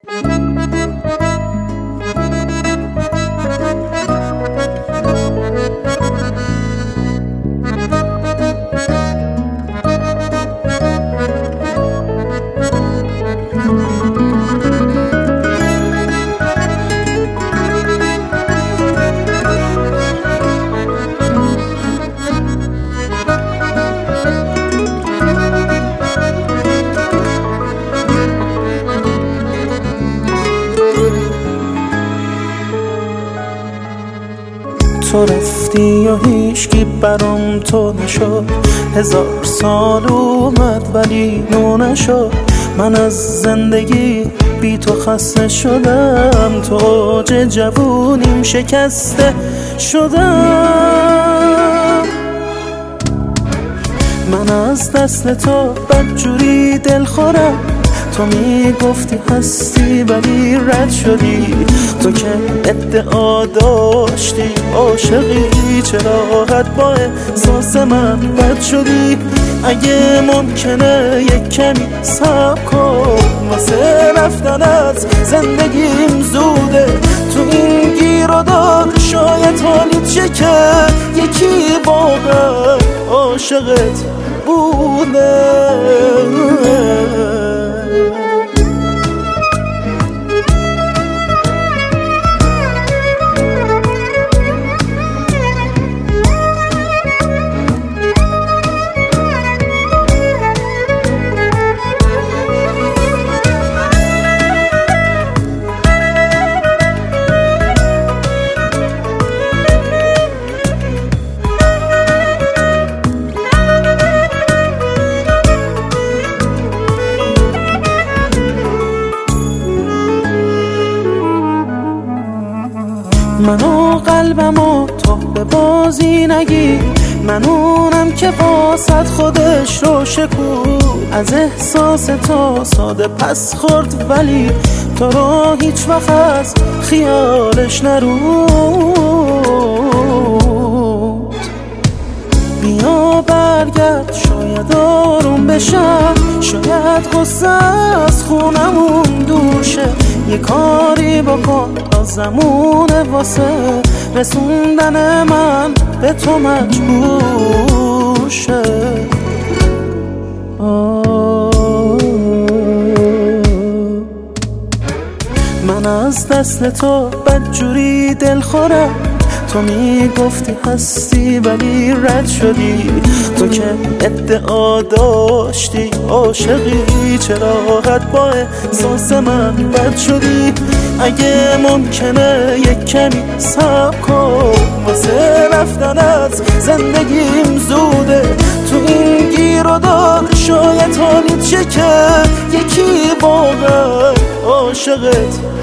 تو رفتی و هیچکی برام تو نشد، 1000 سال اومد ولی نو نشد. من از زندگی بی تو خسته شدم، تو اوج جوونیم شکسته شدم. من از دست تو بدجوری دل خورم، تو میگفتی هستی ولی رد شدی. تو که ادعا داشتی عاشقی، چرا قد با احساس من بد شدی؟ اگه ممکنه یک کمی صبر کن، واسه رفتن از زندگیم زوده. تو این گیر و دار شاید حالیت شه که یکی واقعا عاشقت بوده. منو قلبمو تو به بازی نگی، من اونم که واسط خودش رو شکو. از احساس تو ساده پس خورد ولی تو رو هیچ وقت از خیالش نرود. بیا برگرد شاید آروم بشم، شاید غصه از خونمون دور شه. یه کاری بکن لازمونه واسه رسوندن من به تو مجبور شه. من از دست تو بدجوری دل خورم، تو میگفتی هستی ولی رد شدی. تو که ادعا داشتی عاشقی، چرا قد با احساس من بد شدی؟ اگه ممکنه یک کمی صبر کن، واسه رفتن از زندگیم زوده. تو این گیر و دار شاید حالیت شه که یکی واقعا عاشقت